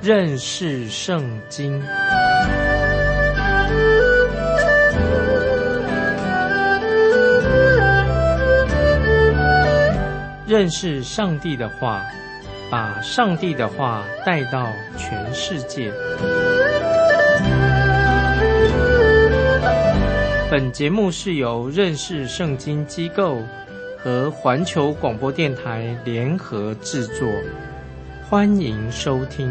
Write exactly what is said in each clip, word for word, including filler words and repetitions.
认识圣经。认识上帝的话，把上帝的话带到全世界。本节目是由认识圣经机构和环球广播电台联合制作，欢迎收听。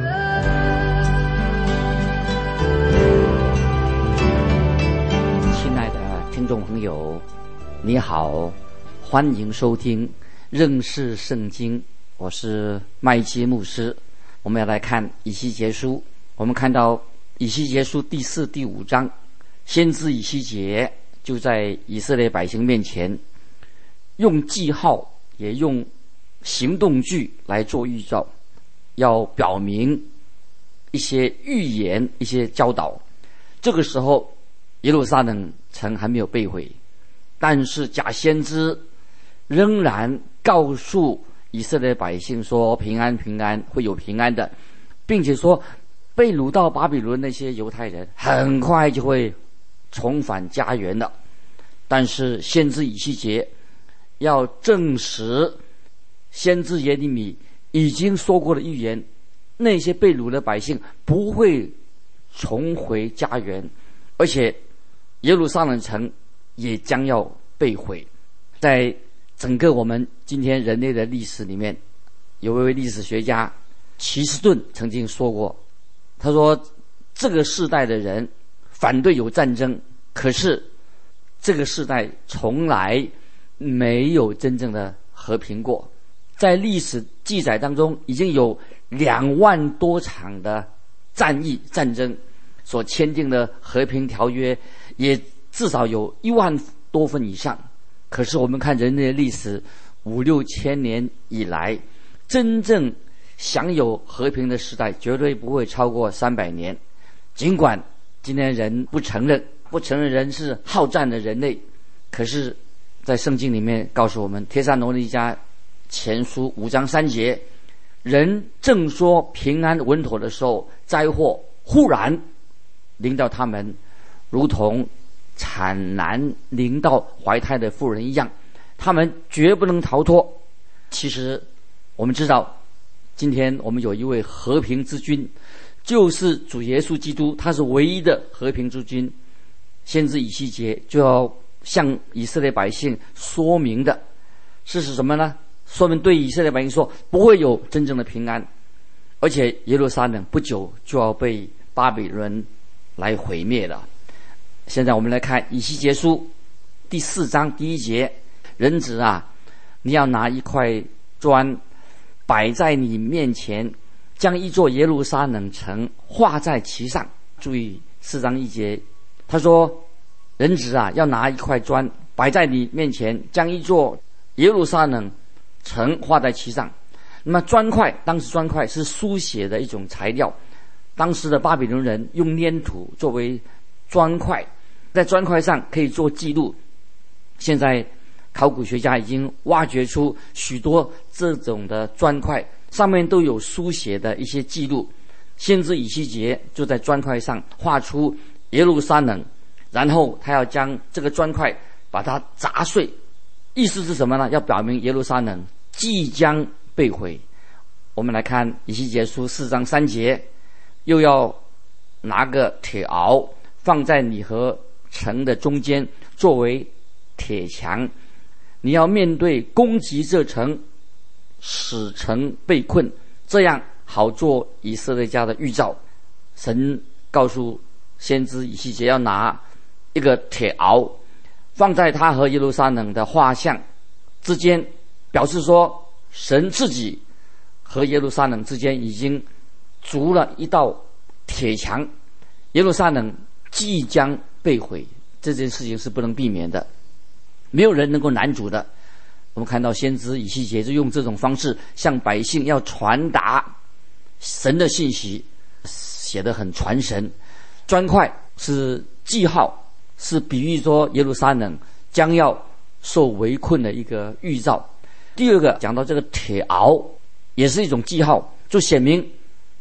亲爱的听众朋友，你好，欢迎收听认识圣经，我是麦基牧师。我们要来看以西结书，我们看到以西结书第四、第五章，先知以西结就在以色列百姓面前，用记号也用行动句来做预兆，要表明一些预言、一些教导。这个时候，耶路撒冷城还没有被毁，但是假先知仍然告诉以色列百姓说平安平安，会有平安的，并且说被掳到巴比伦那些犹太人很快就会重返家园了。但是先知以西结要证实先知耶利米已经说过的预言，那些被掳的百姓不会重回家园，而且耶路撒冷城也将要被毁。在整个我们今天人类的历史里面，有一位历史学家齐斯顿曾经说过，他说这个世代的人反对有战争，可是这个世代从来没有真正的和平过。在历史记载当中，已经有两万多场的战役战争，所签订的和平条约也至少有一万多份以上。可是我们看人类的历史五六千年以来，真正享有和平的时代绝对不会超过三百年。尽管今天人不承认不承认人是好战的人类，可是在圣经里面告诉我们，帖撒罗尼迦前书五章三节，人正说平安稳妥的时候，灾祸忽然临到他们，如同产难临到怀胎的妇人一样，他们绝不能逃脱。其实我们知道，今天我们有一位和平之君，就是主耶稣基督，他是唯一的和平之君。先知以西结就要向以色列百姓说明的是什么呢？说明对以色列百姓说，不会有真正的平安，而且耶路撒冷不久就要被巴比伦来毁灭了。现在我们来看以西结书第四章第一节，人子啊，你要拿一块砖摆在你面前，将一座耶路撒冷城画在其上。注意四章一节，他说人子啊，要拿一块砖摆在你面前，将一座耶路撒冷城画在其上。那么砖块，当时砖块是书写的一种材料，当时的巴比伦人用粘土作为砖块，在砖块上可以做记录。现在考古学家已经挖掘出许多这种的砖块，上面都有书写的一些记录。先知以西结就在砖块上画出耶路撒冷，然后他要将这个砖块把它砸碎，意思是什么呢？要表明耶路撒冷即将被毁。我们来看以西结书四章三节，又要拿个铁鏊放在你和城的中间，作为铁墙，你要面对攻击这城，使城被困，这样好做以色列家的预兆。神告诉先知以西结要拿一个铁鏊放在他和耶路撒冷的画像之间，表示说神自己和耶路撒冷之间已经筑了一道铁墙，耶路撒冷即将被毁，这件事情是不能避免的，没有人能够拦阻的。我们看到先知以西结就用这种方式向百姓要传达神的信息，写得很传神。砖块是记号，是比喻说耶路撒冷将要受围困的一个预兆。第二个讲到这个铁鏊，也是一种记号，就显明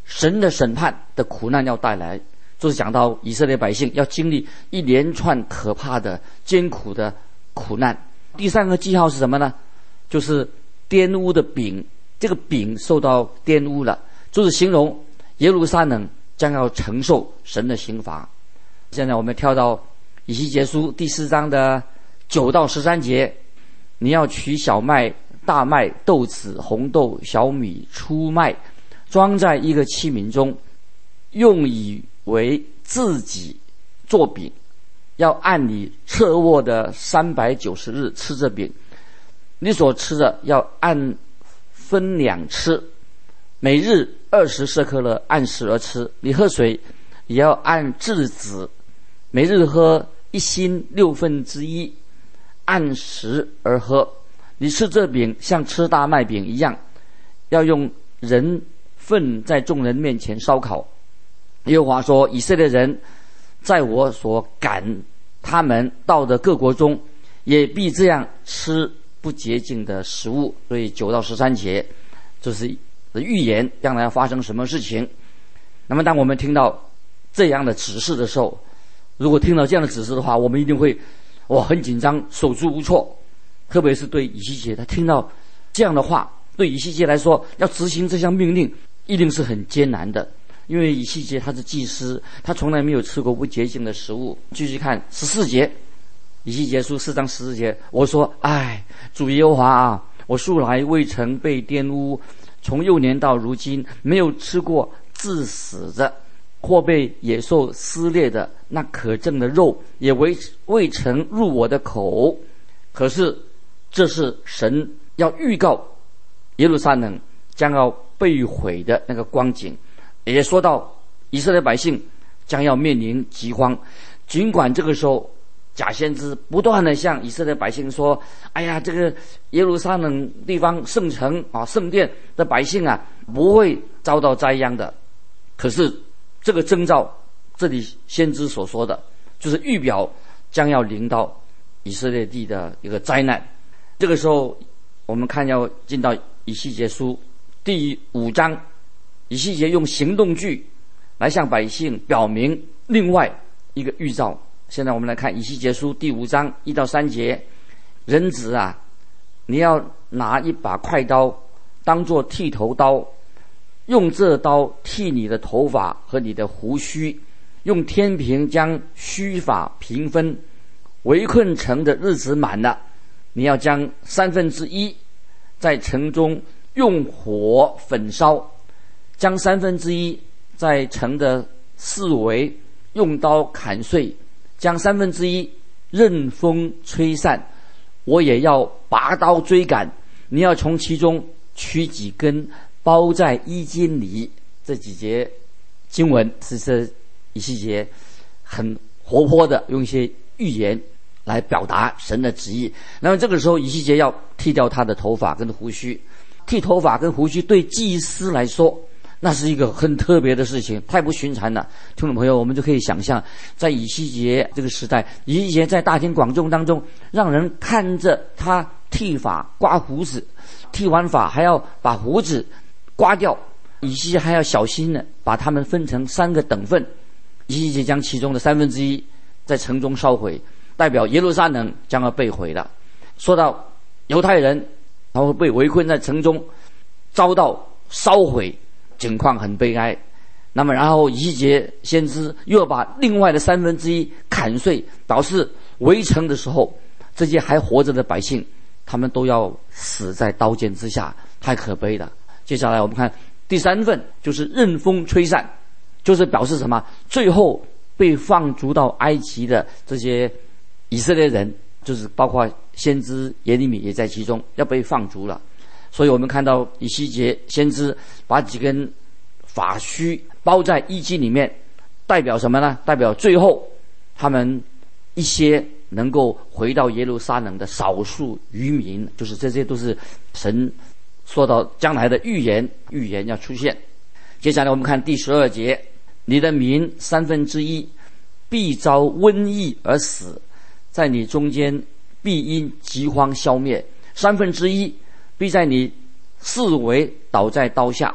神的审判的苦难要带来，就是讲到以色列百姓要经历一连串可怕的艰苦的苦难。第三个记号是什么呢？就是玷污的饼，这个饼受到玷污了，就是形容耶路撒冷将要承受神的刑罚。现在我们跳到以西结书第四章的九到十三节，你要取小麦、大麦、豆子、红豆、小米、粗麦，装在一个器皿中，用以为自己做饼，要按你侧卧的三百九十日吃这饼。你所吃的要按分两吃，每日二十舍客勒，按时而吃。你喝水也要按质子，每日喝一薪六分之一，按时而喝。你吃这饼像吃大麦饼一样，要用人粪在众人面前烧烤。耶和华说，以色列人在我所赶他们到的各国中，也必这样吃不洁净的食物。所以九到十三节就是预言将来要发生什么事情。那么当我们听到这样的指示的时候，如果听到这样的指示的话，我们一定会哇很紧张，手足无措。特别是对以西结，他听到这样的话，对以西结来说，要执行这项命令一定是很艰难的。因为以西结他是祭司，他从来没有吃过不洁净的食物。继续看十四节，以西结书四章十四节，我说：哎，主耶和华啊，我素来未曾被玷污，从幼年到如今，没有吃过致死的或被野兽撕裂的那可憎的肉，也未未曾入我的口。可是这是神要预告耶路撒冷将要被毁的那个光景，也说到以色列百姓将要面临饥荒。尽管这个时候假先知不断的向以色列百姓说，哎呀，这个耶路撒冷地方圣城啊，圣殿的百姓啊，不会遭到灾殃的。可是这个征兆，这里先知所说的就是预表将要临到以色列地的一个灾难。这个时候我们看要进到以西结书第五章，以西结用行动句来向百姓表明另外一个预兆。现在我们来看以西结书第五章一到三节，人子啊，你要拿一把快刀当作剃头刀，用这刀剃你的头发和你的胡须，用天平将须发平分。围困城的日子满了，你要将三分之一在城中用火焚烧，将三分之一在城的四围用刀砍碎，将三分之一任风吹散。我也要拔刀追赶，你要从其中取几根包在衣襟里。这几节经文是这以西结很活泼的用一些预言来表达神的旨意。那么这个时候以西结要剃掉他的头发跟胡须。剃头发跟胡须对祭司来说那是一个很特别的事情，太不寻常了。听众朋友，我们就可以想象，在以西结这个时代，以西结在大庭广众当中，让人看着他剃发刮胡子，剃完发还要把胡子刮掉，以西结还要小心的把他们分成三个等份。以西结将其中的三分之一在城中烧毁，代表耶路撒冷将要被毁了。说到犹太人他会被围困在城中，遭到烧毁，情况很悲哀。那么然后以西结先知又要把另外的三分之一砍碎，表示围城的时候这些还活着的百姓他们都要死在刀剑之下，太可悲了。接下来我们看第三份，就是任风吹散，就是表示什么？最后被放逐到埃及的这些以色列人，就是包括先知耶利米也在其中，要被放逐了。所以我们看到以西结先知把几根发须包在衣襟里面，代表什么呢？代表最后他们一些能够回到耶路撒冷的少数渔民，就是这些都是神说到将来的预言，预言要出现。接下来我们看第十二节，你的民三分之一必遭瘟疫而死，在你中间必因饥荒消灭，三分之一必在你四围倒在刀下，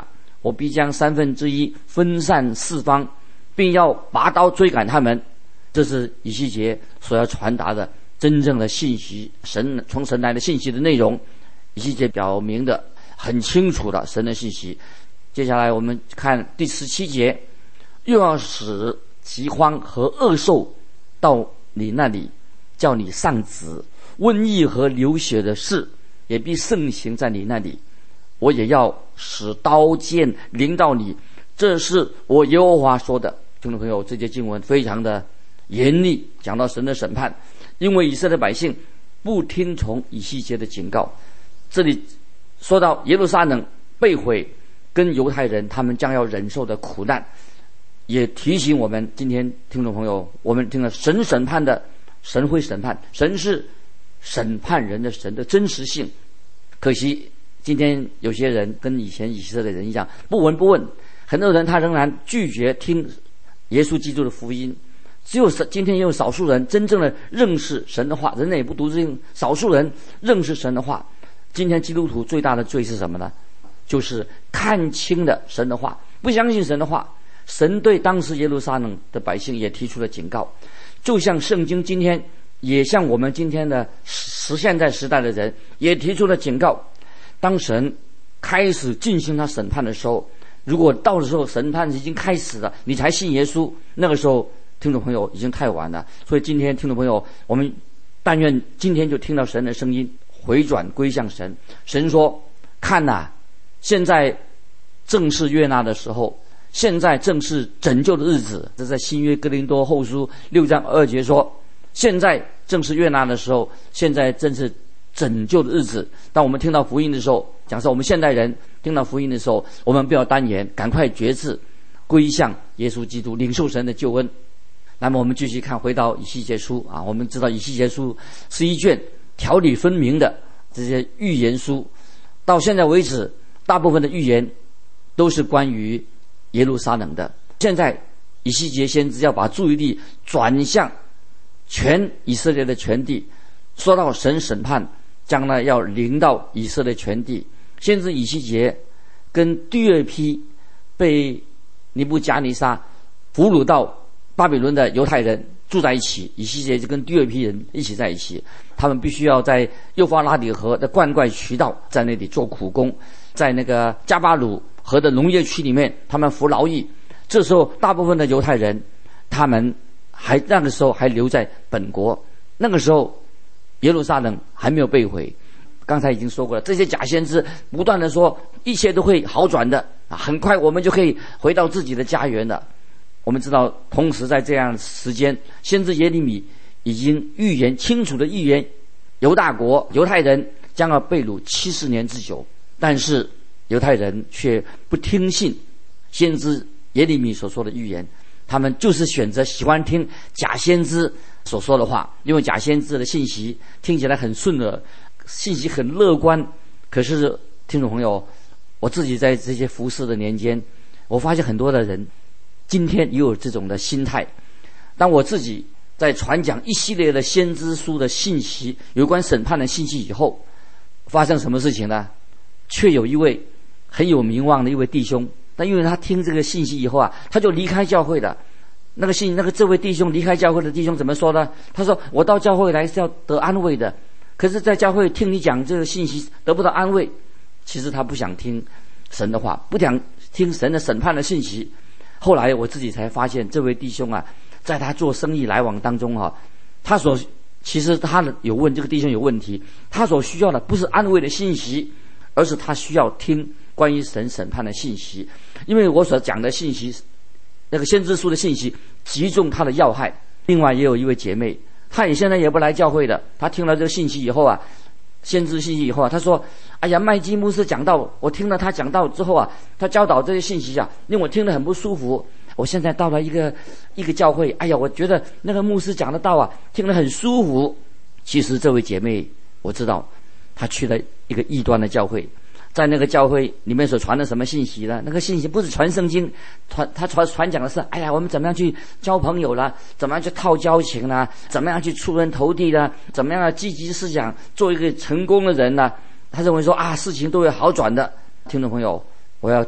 我必将三分之一分散四方，并要拔刀追赶他们。这是以西结所要传达的真正的信息，神从神来的信息的内容。以西结表明的很清楚的神的信息。接下来我们看第十七节，又要使饥荒和恶兽到你那里，叫你丧子，瘟疫和流血的事也必盛行在你那里，我也要使刀剑临到你，这是我耶和华说的。听众朋友，这节经文非常的严厉，讲到神的审判，因为以色列百姓不听从以西结的警告。这里说到耶路撒冷被毁，跟犹太人他们将要忍受的苦难，也提醒我们今天听众朋友，我们听了神审判的，神会审判，神是审判人的神的真实性。可惜今天有些人跟以前以色列人一样，不闻不问，很多人他仍然拒绝听耶稣基督的福音。只有今天也有少数人真正的认识神的话，人类也不独自，少数人认识神的话。今天基督徒最大的罪是什么呢？就是看清了神的话，不相信神的话。神对当时耶路撒冷的百姓也提出了警告，就像圣经今天也向我们今天的时现在时代的人也提出了警告。当神开始进行他审判的时候，如果到的时候审判已经开始了，你才信耶稣，那个时候听众朋友已经太晚了。所以今天听众朋友，我们但愿今天就听到神的声音，回转归向神。神说，看哪，现在正是悦纳的时候，现在正是拯救的日子。这在新约哥林多后书六章二节说，现在正是悦纳的时候，现在正是拯救的日子。当我们听到福音的时候，假设我们现代人听到福音的时候，我们不要单言，赶快决志归向耶稣基督，领受神的救恩。那么我们继续看，回到以西结书啊，我们知道以西结书是一卷条理分明的这些预言书。到现在为止，大部分的预言都是关于耶路撒冷的。现在以西结先知要把注意力转向全以色列的全地，说到神审判将来要临到以色列全地。先知以西结跟第二批被尼布甲尼撒俘虏到巴比伦的犹太人住在一起，以西结就跟第二批人一起在一起。他们必须要在幼发拉底河的灌溉渠道在那里做苦工，在那个加巴鲁河的农业区里面他们服劳役。这时候大部分的犹太人他们还那个时候还留在本国，那个时候耶路撒冷还没有被毁。刚才已经说过了，这些假先知不断的说一切都会好转的，很快我们就可以回到自己的家园了。我们知道，同时在这样的时间，先知耶利米已经预言清楚的预言犹大国犹太人将要被掳七十年之久，但是犹太人却不听信先知耶利米所说的预言，他们就是选择喜欢听假先知所说的话，因为假先知的信息听起来很顺耳，信息很乐观。可是听众朋友，我自己在这些服侍的年间，我发现很多的人今天也有这种的心态。当我自己在传讲一系列的先知书的信息，有关审判的信息以后，发生什么事情呢？却有一位很有名望的一位弟兄，但因为他听这个信息以后啊，他就离开教会了。那个信那个这位弟兄离开教会的弟兄怎么说呢？他说，我到教会来是要得安慰的，可是在教会听你讲这个信息得不到安慰。其实他不想听神的话，不想听神的审判的信息。后来我自己才发现，这位弟兄啊，在他做生意来往当中啊，他所其实他的有问这个弟兄有问题，他所需要的不是安慰的信息，而是他需要听关于神审判的信息。因为我所讲的信息，那个先知书的信息击中他的要害。另外也有一位姐妹，她也现在也不来教会的，她听了这个信息以后啊，先知信息以后啊，她说，哎呀，麦基牧师讲道，我听了他讲道之后啊，他教导这些信息啊，令我听得很不舒服。我现在到了一个一个教会，哎呀，我觉得那个牧师讲的道啊，听得很舒服。其实这位姐妹，我知道她去了一个异端的教会，在那个教会里面所传的什么信息呢？那个信息不是传圣经，传他传传讲的是，哎呀，我们怎么样去交朋友啦，怎么样去套交情啦，怎么样去出人头地啦，怎么样积极思想，做一个成功的人啦。他认为说啊，事情都会好转的。听众朋友，我要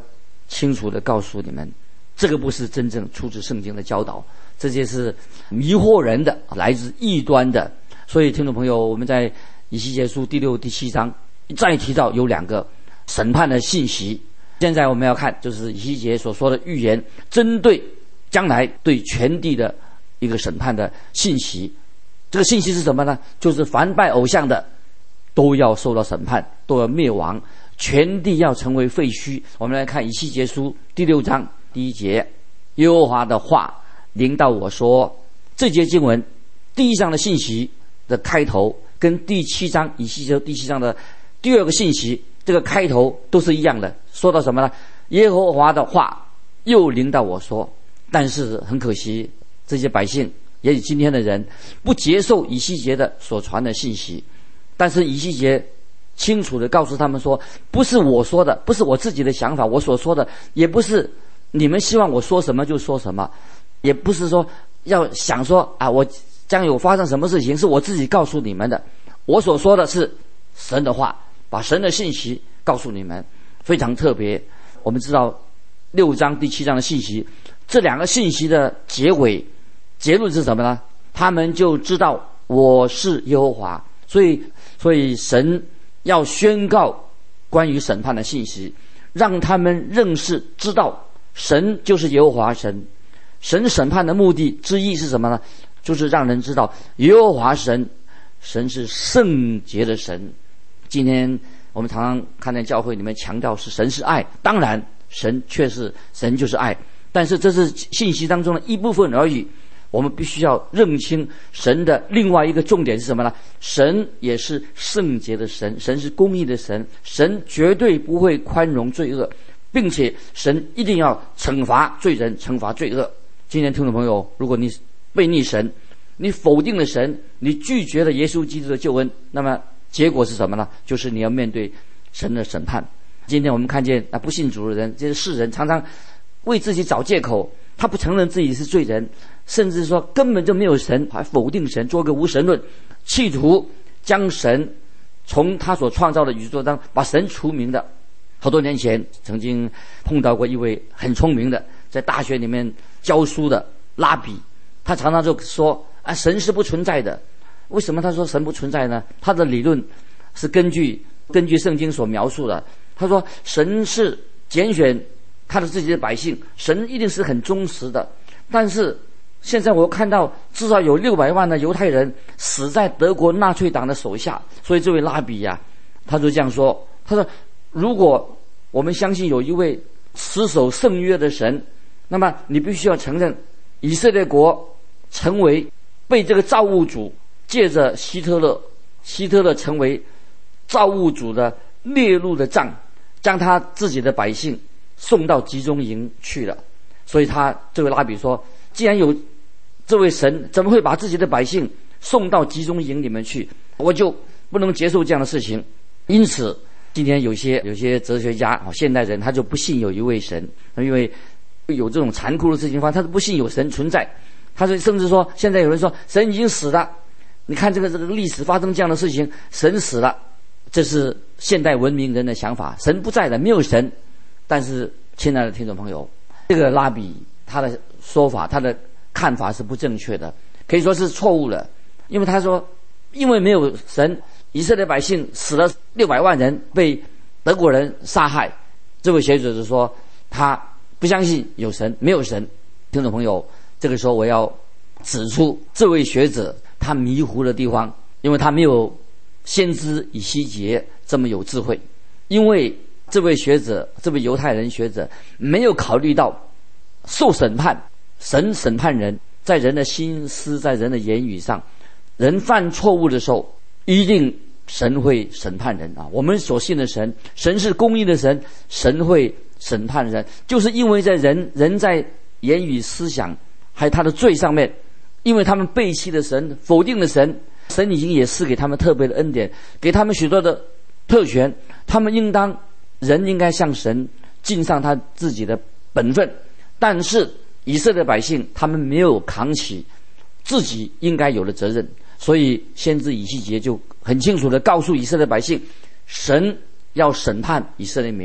清楚地告诉你们，这个不是真正出自圣经的教导，这些是迷惑人的，来自异端的。所以听众朋友，我们在以西结书第六、第七章再提到有两个审判的信息。现在我们要看，就是以西结所说的预言，针对将来对全地的一个审判的信息。这个信息是什么呢？就是凡拜偶像的都要受到审判，都要灭亡，全地要成为废墟。我们来看以西结书第六章第一节，耶和华的话临到我说，这节经文第一章的信息的开头跟第七章以西结第七章的第二个信息这个开头都是一样的，说到什么呢？耶和华的话又临到我说。但是很可惜，这些百姓也许今天的人不接受以西结的所传的信息，但是以西结清楚地告诉他们说，不是我说的，不是我自己的想法，我所说的也不是你们希望我说什么就说什么，也不是说要想说啊，我将有发生什么事情是我自己告诉你们的，我所说的是神的话，把神的信息告诉你们，非常特别。我们知道六章第七章的信息，这两个信息的结尾结论是什么呢？他们就知道我是耶和华。所以所以神要宣告关于审判的信息，让他们认识知道神就是耶和华神。神审判的目的之一是什么呢？就是让人知道耶和华神，神是圣洁的神。今天我们常常看见教会里面强调是神是爱，当然神确实神就是爱，但是这是信息当中的一部分而已。我们必须要认清神的另外一个重点是什么呢？神也是圣洁的神，神是公义的神，神绝对不会宽容罪恶，并且神一定要惩罚罪人，惩罚罪恶。今天听众朋友，如果你背逆神，你否定了神，你拒绝了耶稣基督的救恩，那么结果是什么呢？就是你要面对神的审判。今天我们看见那不信主的人，这些世人常常为自己找借口，他不承认自己是罪人，甚至说根本就没有神，还否定神，做个无神论，企图将神从他所创造的宇宙当把神除名的。好多年前曾经碰到过一位很聪明的在大学里面教书的拉比，他常常就说啊，神是不存在的。为什么他说神不存在呢？他的理论是根据根据圣经所描述的。他说神是拣选他的自己的百姓，神一定是很忠实的。但是现在我看到至少有六百万的犹太人死在德国纳粹党的手下，所以这位拉比呀、啊，他就这样说，他说如果我们相信有一位持守圣约的神，那么你必须要承认以色列国成为被这个造物主借着希特勒希特勒成为造物主的列入的账，将他自己的百姓送到集中营去了。所以他这位拉比说，既然有这位神，怎么会把自己的百姓送到集中营里面去？我就不能接受这样的事情。因此今天有些有些哲学家现代人他就不信有一位神，因为有这种残酷的事情发生，他是不信有神存在。他是甚至说，现在有人说神已经死了，你看这个这个历史发生这样的事情，神死了，这是现代文明人的想法，神不在的，没有神。但是亲爱的听众朋友，这个拉比他的说法他的看法是不正确的，可以说是错误了。因为他说因为没有神，以色列百姓死了六百万人，被德国人杀害。这位学者就说他不相信有神，没有神。听众朋友，这个时候我要指出这位学者他迷糊的地方，因为他没有先知以西结这么有智慧。因为这位学者这位犹太人学者没有考虑到受审判，神审判人，在人的心思，在人的言语上，人犯错误的时候一定神会审判人啊！我们所信的神，神是公义的神，神会审判人，就是因为在人人在言语思想还有他的罪上面，因为他们背弃了神，否定了神，神已经也赐给他们特别的恩典，给他们许多的特权，他们应当人应该向神尽上他自己的本分。但是以色列百姓他们没有扛起自己应该有的责任，所以先知以西结就很清楚地告诉以色列百姓，神要审判以色列民，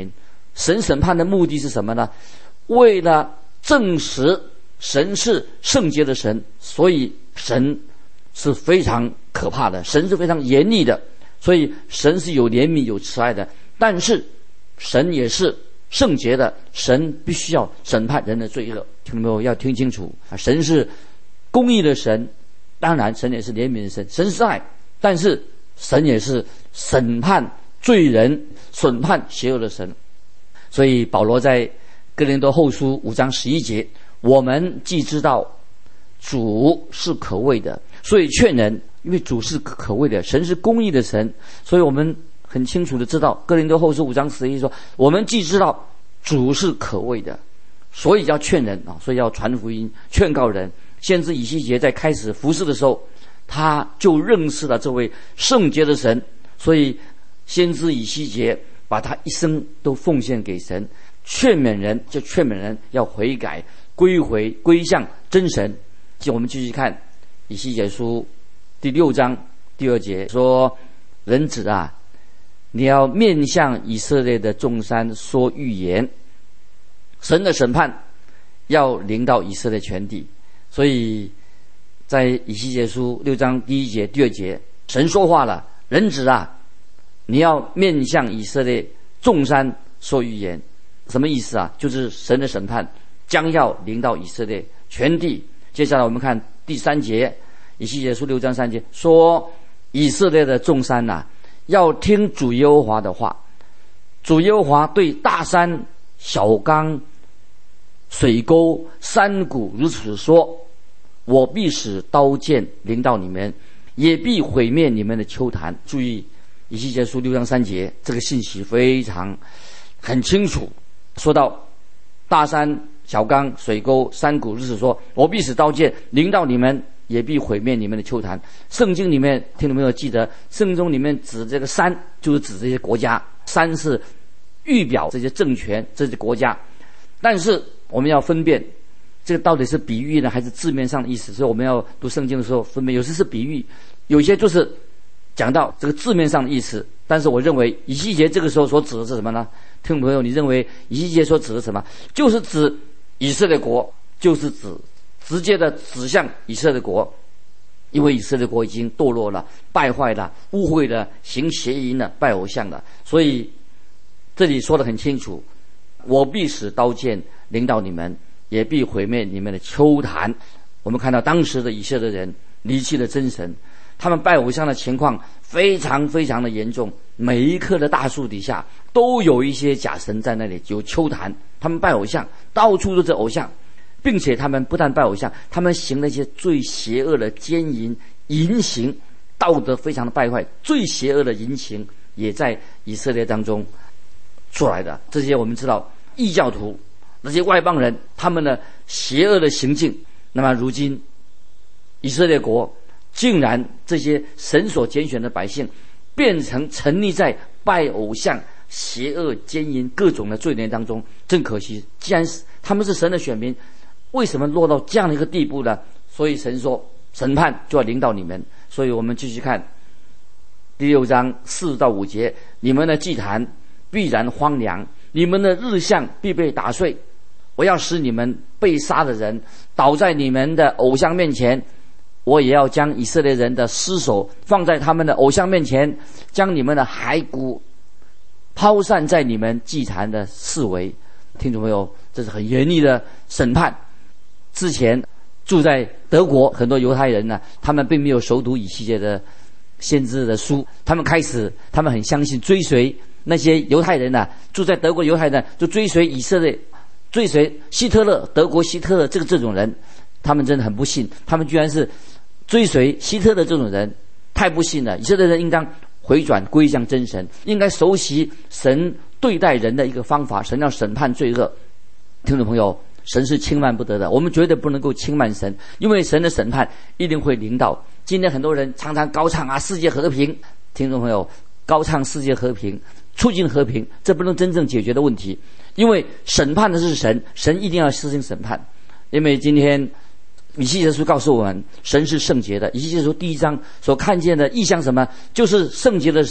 神审判的目的是什么呢？为了证实神是圣洁的神，所以神是非常可怕的，神是非常严厉的，所以神是有怜悯有慈爱的，但是神也是圣洁的，神必须要审判人的罪恶。听到没有？要听清楚啊！神是公义的神，当然神也是怜悯的神，神是爱，但是神也是审判罪人、审判邪恶的神。所以保罗在哥林多后书五章十一节，我们既知道主是可畏的，所以劝人，因为主是可畏的，神是公义的神，所以我们很清楚的知道，哥林多后书五章十一说，我们既知道主是可畏的，所以要劝人啊，所以要传福音，劝告人。先知以西结在开始服事的时候，他就认识了这位圣洁的神，所以先知以西结把他一生都奉献给神，劝勉人，就劝勉人要悔改，归回归向真神。就我们继续看以西结书第六章第二节说，人子啊，你要面向以色列的众山说预言，神的审判要临到以色列全地。所以在以西结书六章第一节第二节，神说话了，人子啊，你要面向以色列众山说预言。什么意思啊？就是神的审判将要临到以色列全地。接下来我们看第三节，以西结书六章三节说，以色列的众山啊，要听主耶和华的话。主耶和华对大山、小冈、水沟、山谷如此说，我必使刀剑临到你们，也必毁灭你们的丘坛。注意以西结书六章三节，这个信息非常很清楚，说到大山、小冈、水沟、山谷如此说，我必使刀剑临到你们，也必毁灭你们的丘坛。圣经里面听众朋友记得，圣经里面指这个山就是指这些国家，山是预表这些政权、这些国家。但是我们要分辨这个到底是比喻呢，还是字面上的意思。所以我们要读圣经的时候分辨，有些是比喻，有些就是讲到这个字面上的意思。但是我认为以西结这个时候所指的是什么呢？听众朋友，你认为以西结所指的什么？就是指以色列国，就是指直接的指向以色列国，因为以色列国已经堕落了、败坏了、污秽了、行邪淫了、拜偶像了。所以这里说得很清楚，我必使刀剑临到你们，也必毁灭你们的丘坛。我们看到当时的以色列人离弃了真神，他们拜偶像的情况非常非常的严重，每一棵的大树底下都有一些假神在那里，有丘坛，他们拜偶像，到处都是偶像，并且他们不但拜偶像，他们行了一些最邪恶的奸淫淫行，道德非常的败坏，最邪恶的淫行也在以色列当中出来的。这些我们知道异教徒那些外邦人他们的邪恶的行径，那么如今以色列国竟然这些神所拣选的百姓变成沉溺在拜偶像、邪恶、奸淫各种的罪孽当中，真可惜。既然是他们是神的选民，为什么落到这样的一个地步呢？所以神说审判就要临到你们。所以我们继续看第六章四到五节，你们的祭坛必然荒凉，你们的日像必被打碎，我要使你们被杀的人倒在你们的偶像面前，我也要将以色列人的尸首放在他们的偶像面前，将你们的骸骨抛散在你们祭坛的四围。听众朋友，这是很严厉的审判。之前住在德国很多犹太人呢，他们并没有熟读以西结的先知的书，他们开始他们很相信追随那些犹太人呢，住在德国犹太人就追随以色列，追随希特勒，德国希特勒这个这种人，他们真的很不信，他们居然是追随希特勒这种人，太不信了。以色列人应当回转归向真神，应该熟悉神对待人的一个方法，神要审判罪恶。听众朋友，神是轻慢不得的，我们绝对不能够轻慢神，因为神的审判一定会临到。今天很多人常常高唱啊世界和平，听众朋友，高唱世界和平，促进和平，这不能真正解决的问题，因为审判的是神，神一定要施行审判。因为今天以西结书告诉我们，神是圣洁的。以西结书第一章所看见的异象什么？就是圣洁的神，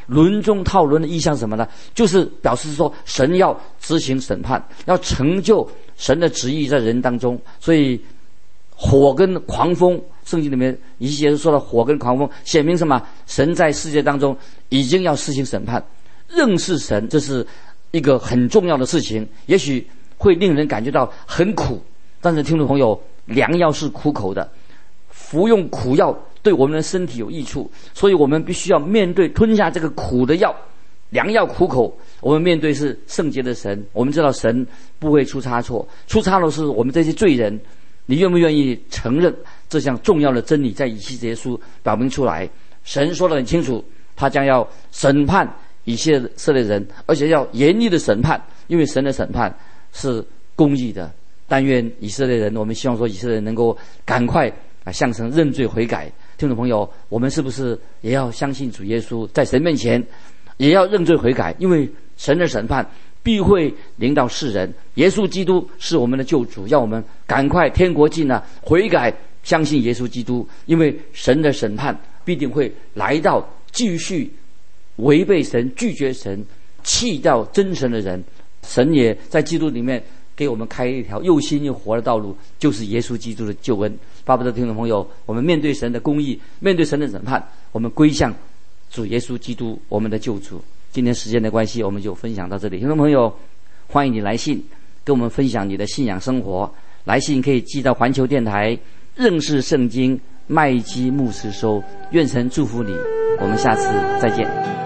轮中套轮的意象是什么呢？就是表示说神要执行审判，要成就神的旨意在人当中。所以火跟狂风，圣经里面以西结说的火跟狂风，显明什么？神在世界当中已经要施行审判。认识神，这是一个很重要的事情，也许会令人感觉到很苦，但是听众朋友，良药是苦口的，服用苦药对我们的身体有益处，所以我们必须要面对吞下这个苦的药。良药苦口，我们面对是圣洁的神，我们知道神不会出差错，出差错是我们这些罪人。你愿不愿意承认这项重要的真理？在以西结书表明出来，神说得很清楚，他将要审判以色列人，而且要严厉的审判，因为神的审判是公义的。但愿以色列人，我们希望说以色列人能够赶快啊向神认罪悔改。听众朋友，我们是不是也要相信主耶稣，在神面前也要认罪悔改？因为神的审判必会临到世人，耶稣基督是我们的救主，要我们赶快天国近了，悔改相信耶稣基督，因为神的审判必定会来到继续违背神、拒绝神、弃掉真神的人。神也在基督里面给我们开一条又新又活的道路，就是耶稣基督的救恩。巴不得听众朋友，我们面对神的公义，面对神的审判，我们归向主耶稣基督，我们的救主。今天时间的关系，我们就分享到这里。听众朋友，欢迎你来信跟我们分享你的信仰生活。来信可以寄到环球电台认识圣经麦基牧师收。愿神祝福你，我们下次再见。